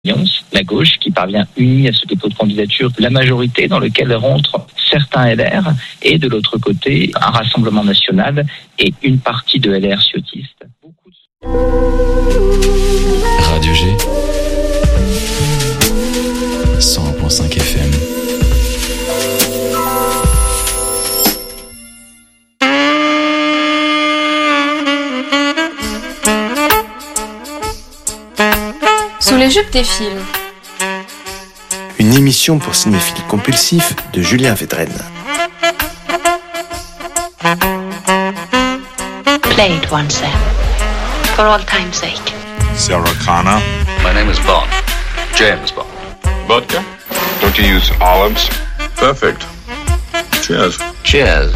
la gauche qui parvient unie à ce dépôt de candidature, la majorité dans lequel rentrent certains LR, et de l'autre côté, un Rassemblement national et une partie de LR ciotiste. Radio G 101.5 FM. Sous les jupes des films. Une émission pour cinéphiles compulsifs de Julien Védrenne. Play it once then, for all time's sake. Sarah Connor. My name is Bond. James Bond. Vodka? Don't you use olives? Perfect. Cheers. Cheers.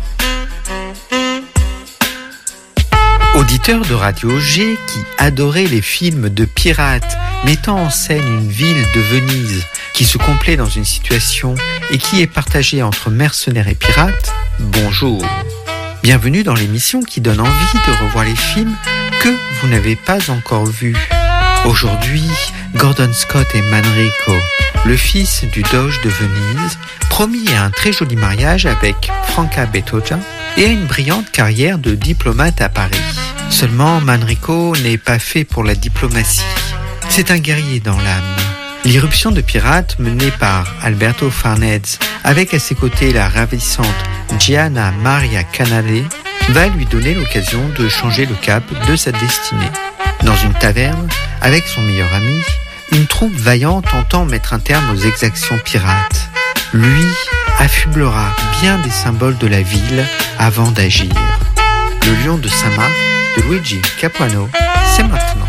Auditeur de Radio G qui adorait les films de pirates mettant en scène une ville de Venise qui se complaît dans une situation et qui est partagée entre mercenaires et pirates, bonjour. Bienvenue dans l'émission qui donne envie de revoir les films que vous n'avez pas encore vus. Aujourd'hui, Gordon Scott et Manrico, le fils du doge de Venise, promis à un très joli mariage avec Franca Bettoja et à une brillante carrière de diplomate à Paris. Seulement, Manrico n'est pas fait pour la diplomatie. C'est un guerrier dans l'âme. L'irruption de pirates menée par Alberto Farnese, avec à ses côtés la ravissante Gianna Maria Canale, va lui donner l'occasion de changer le cap de sa destinée. Dans une taverne, avec son meilleur ami, une troupe vaillante entend mettre un terme aux exactions pirates. Lui affublera bien des symboles de la ville avant d'agir. Le lion de Saint-Marc de Luigi Capuano, c'est maintenant.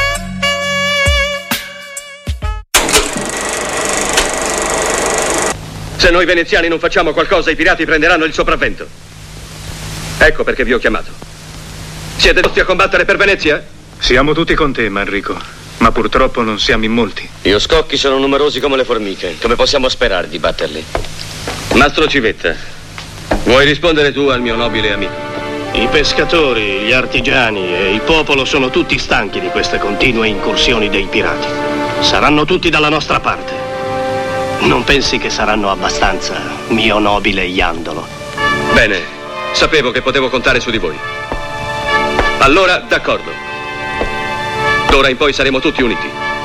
Se noi veneziani non facciamo qualcosa, i pirati prenderanno il sopravvento. Ecco perché vi ho chiamato. Siete tutti a combattere per Venezia? Siamo tutti con te, Manrico, ma purtroppo non siamo in molti. Gli scocchi sono numerosi come le formiche. Come possiamo sperare di batterli? Mastro Civetta, vuoi rispondere tu al mio nobile amico? I pescatori, gli artigiani e il popolo sono tutti stanchi di queste continue incursioni dei pirati. Saranno tutti dalla nostra parte. Non pensi che saranno abbastanza, mio nobile Iandolo? Bene, sapevo che potevo contare su di voi. Allora, d'accordo. D'ora in poi saremo tutti uniti.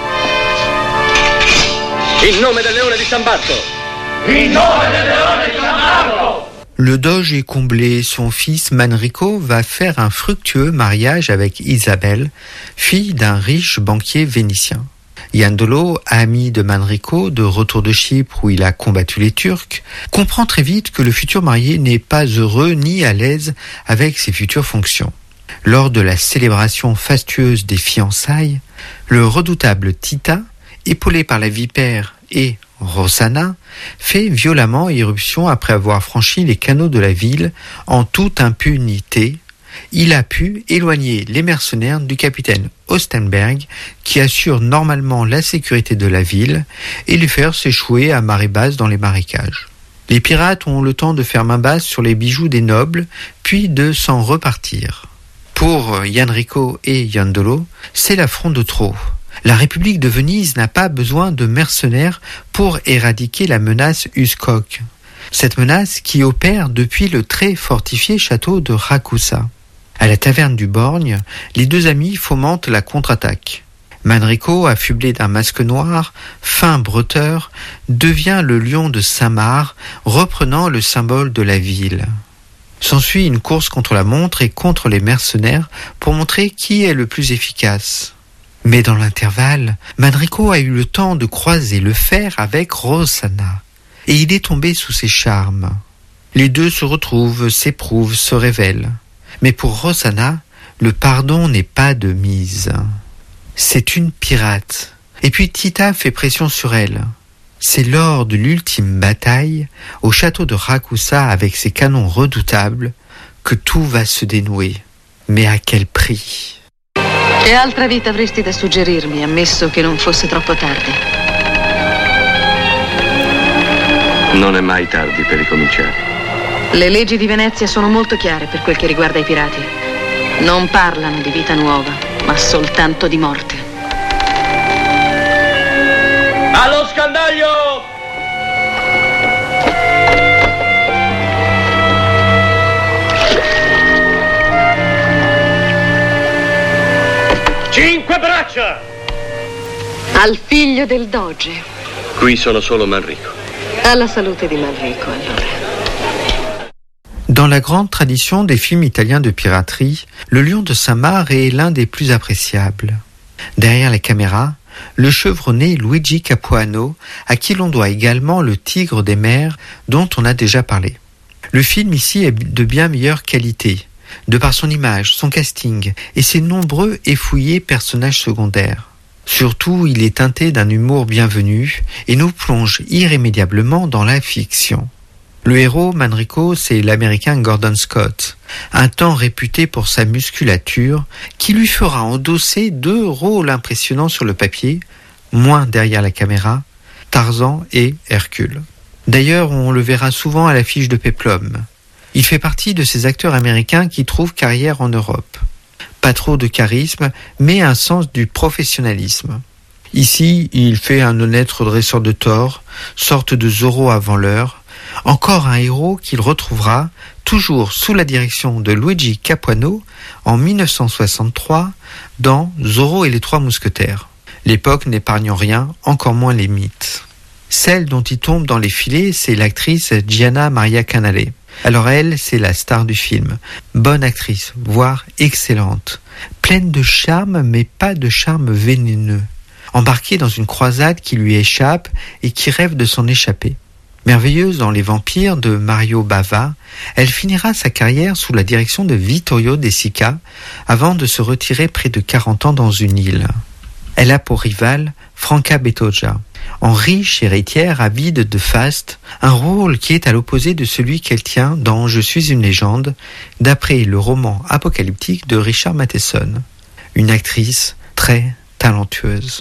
In nome del leone di San Barto! In nome del leone di San Barto! Le doge est comblé, son fils Manrico va faire un fructueux mariage avec Isabelle, fille d'un riche banquier vénitien. Iandolo, ami de Manrico, de retour de Chypre où il a combattu les Turcs, comprend très vite que le futur marié n'est pas heureux ni à l'aise avec ses futures fonctions. Lors de la célébration fastueuse des fiançailles, le redoutable Tita, épaulé par la vipère et Rossana, fait violemment irruption après avoir franchi les canaux de la ville en toute impunité. Il a pu éloigner les mercenaires du capitaine Ostenberg qui assure normalement la sécurité de la ville et les faire s'échouer à marée basse dans les marécages. Les pirates ont le temps de faire main basse sur les bijoux des nobles puis de s'en repartir. Pour Manrico et Iandolo, c'est l'affront de trop. La République de Venise n'a pas besoin de mercenaires pour éradiquer la menace Uscoque. Cette menace qui opère depuis le très fortifié château de Ragusa. À la taverne du Borgne, les deux amis fomentent la contre-attaque. Manrico, affublé d'un masque noir, fin bretteur, devient le lion de Saint-Marc, reprenant le symbole de la ville. S'ensuit une course contre la montre et contre les mercenaires pour montrer qui est le plus efficace. Mais dans l'intervalle, Manrico a eu le temps de croiser le fer avec Rossana, et il est tombé sous ses charmes. Les deux se retrouvent, s'éprouvent, se révèlent. Mais pour Rossana, le pardon n'est pas de mise. C'est une pirate. Et puis Tita fait pression sur elle. C'est lors de l'ultime bataille, au château de Ragusa avec ses canons redoutables, que tout va se dénouer. Mais à quel prix? Che altra vita avresti da suggerirmi, ammesso che non fosse troppo tardi? Non è mai tardi per ricominciare. Le leggi di Venezia sono molto chiare per quel che riguarda i pirati. Non parlano di vita nuova, ma soltanto di morte. Allo scandaglio! Cinque braccia! Al figlio del doge. Qui sono solo Manrico. Alla salute di Manrico, allora. Dans la grande tradition des films italiens de piraterie, Le Lion de Saint-Marc est l'un des plus appréciables. Derrière la caméra, le chevronné Luigi Capuano, à qui l'on doit également Le Tigre des mers, dont on a déjà parlé. Le film ici est de bien meilleure qualité, de par son image, son casting et ses nombreux et fouillés personnages secondaires. Surtout, il est teinté d'un humour bienvenu et nous plonge irrémédiablement dans la fiction. Le héros, Manrico, c'est l'américain Gordon Scott, un temps réputé pour sa musculature, qui lui fera endosser 2 rôles impressionnants sur le papier, moins derrière la caméra, Tarzan et Hercule. D'ailleurs, on le verra souvent à l'affiche de Péplum. Il fait partie de ces acteurs américains qui trouvent carrière en Europe. Pas trop de charisme, mais un sens du professionnalisme. Ici, il fait un honnête redresseur de tort, sorte de Zorro avant l'heure, encore un héros qu'il retrouvera, toujours sous la direction de Luigi Capuano, en 1963, dans Zorro et les 3 mousquetaires. L'époque n'épargnant rien, encore moins les mythes. Celle dont il tombe dans les filets, c'est l'actrice Gianna Maria Canale. Alors elle, c'est la star du film. Bonne actrice, voire excellente. Pleine de charme, mais pas de charme vénéneux. Embarquée dans une croisade qui lui échappe et qui rêve de s'en échapper. Merveilleuse dans Les Vampires de Mario Bava, elle finira sa carrière sous la direction de Vittorio De Sica avant de se retirer près de 40 ans dans une île. Elle a pour rivale Franca Bettoja, en riche héritière avide de faste, un rôle qui est à l'opposé de celui qu'elle tient dans Je suis une légende, d'après le roman apocalyptique de Richard Matheson. Une actrice très talentueuse.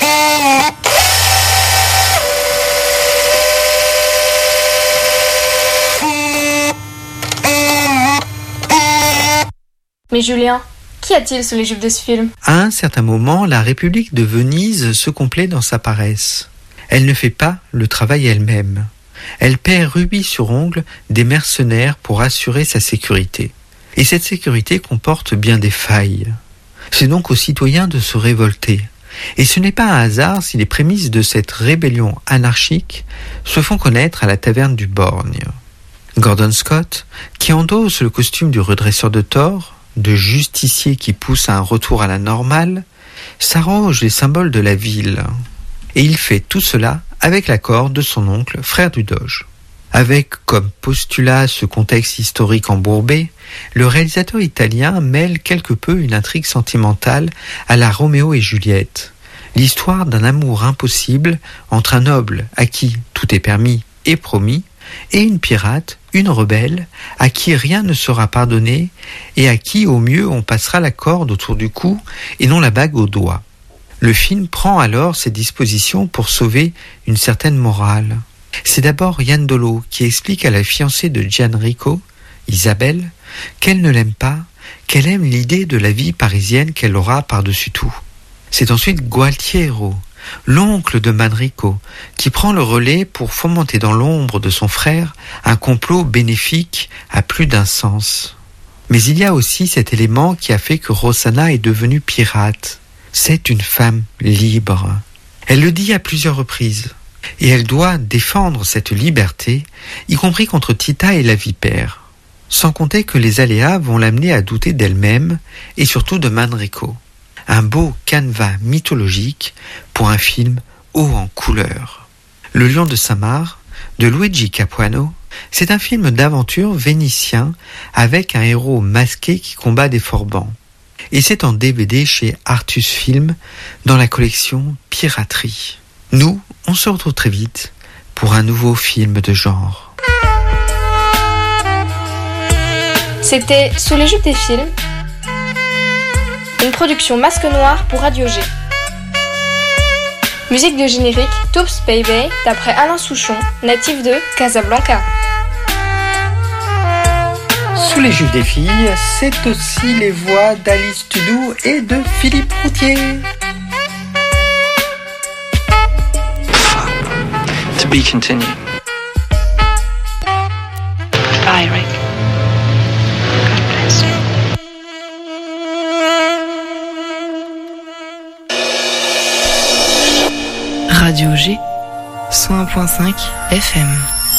Mais Julien, qu'y a-t-il sous les jupes de ce film ? À un certain moment, la République de Venise se complaît dans sa paresse. Elle ne fait pas le travail elle-même. Elle paie rubis sur ongle des mercenaires pour assurer sa sécurité. Et cette sécurité comporte bien des failles. C'est donc aux citoyens de se révolter. Et ce n'est pas un hasard si les prémices de cette rébellion anarchique se font connaître à la taverne du Borgne. Gordon Scott, qui endosse le costume du redresseur de tort, de justicier qui pousse à un retour à la normale, s'arroge les symboles de la ville. Et il fait tout cela avec l'accord de son oncle, frère du Doge. Avec comme postulat ce contexte historique embourbé, le réalisateur italien mêle quelque peu une intrigue sentimentale à la Roméo et Juliette, l'histoire d'un amour impossible entre un noble à qui tout est permis et promis, et une pirate, une rebelle, à qui rien ne sera pardonné et à qui au mieux on passera la corde autour du cou et non la bague au doigt. Le film prend alors ses dispositions pour sauver une certaine morale. C'est d'abord Iandolo qui explique à la fiancée de Gianrico, Isabelle, qu'elle ne l'aime pas, qu'elle aime l'idée de la vie parisienne qu'elle aura par-dessus tout. C'est ensuite Gualtiero, l'oncle de Manrico, qui prend le relais pour fomenter dans l'ombre de son frère un complot bénéfique à plus d'un sens. Mais il y a aussi cet élément qui a fait que Rossana est devenue pirate. C'est une femme libre. Elle le dit à plusieurs reprises. Et elle doit défendre cette liberté, y compris contre Tita et la vipère. Sans compter que les aléas vont l'amener à douter d'elle-même et surtout de Manrico. Un beau canevas mythologique pour un film haut en couleurs. Le Lion de Saint-Marc, de Luigi Capuano, c'est un film d'aventure vénitien avec un héros masqué qui combat des forbans. Et c'est en DVD chez Artus Film dans la collection Piraterie. Nous, on se retrouve très vite pour un nouveau film de genre. C'était Sous les jupes des films, une production Masque Noir pour Radio G. Musique de générique Toops Baby d'après Alain Souchon, natif de Casablanca. Sous les jupes des filles, c'est aussi les voix d'Alice Tudou et de Philippe Routier. To be continued. Bye, Rick. God bless you. Radio G, 101.5 FM.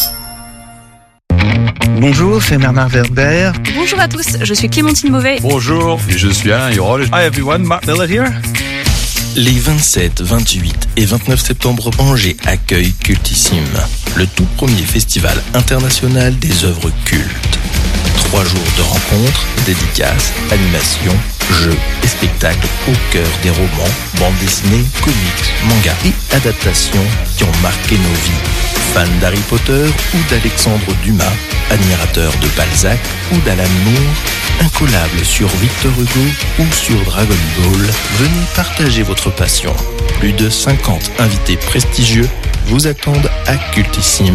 Bonjour, c'est Bernard Werber. Bonjour à tous, je suis Clémentine Beauvais. Bonjour, je suis Alain Hirol. Hi everyone, Mark Miller here. Les 27, 28 et 29 septembre, Angers accueille Cultissime, le tout premier festival international des œuvres cultes. 3 jours de rencontres, dédicaces, animations, jeux et spectacles au cœur des romans, bandes dessinées, comics, mangas et adaptations qui ont marqué nos vies. Fans d'Harry Potter ou d'Alexandre Dumas, admirateurs de Balzac ou d'Alan Moore, incollables sur Victor Hugo ou sur Dragon Ball, venez partager votre passion. Plus de 50 invités prestigieux vous attendent à Cultissime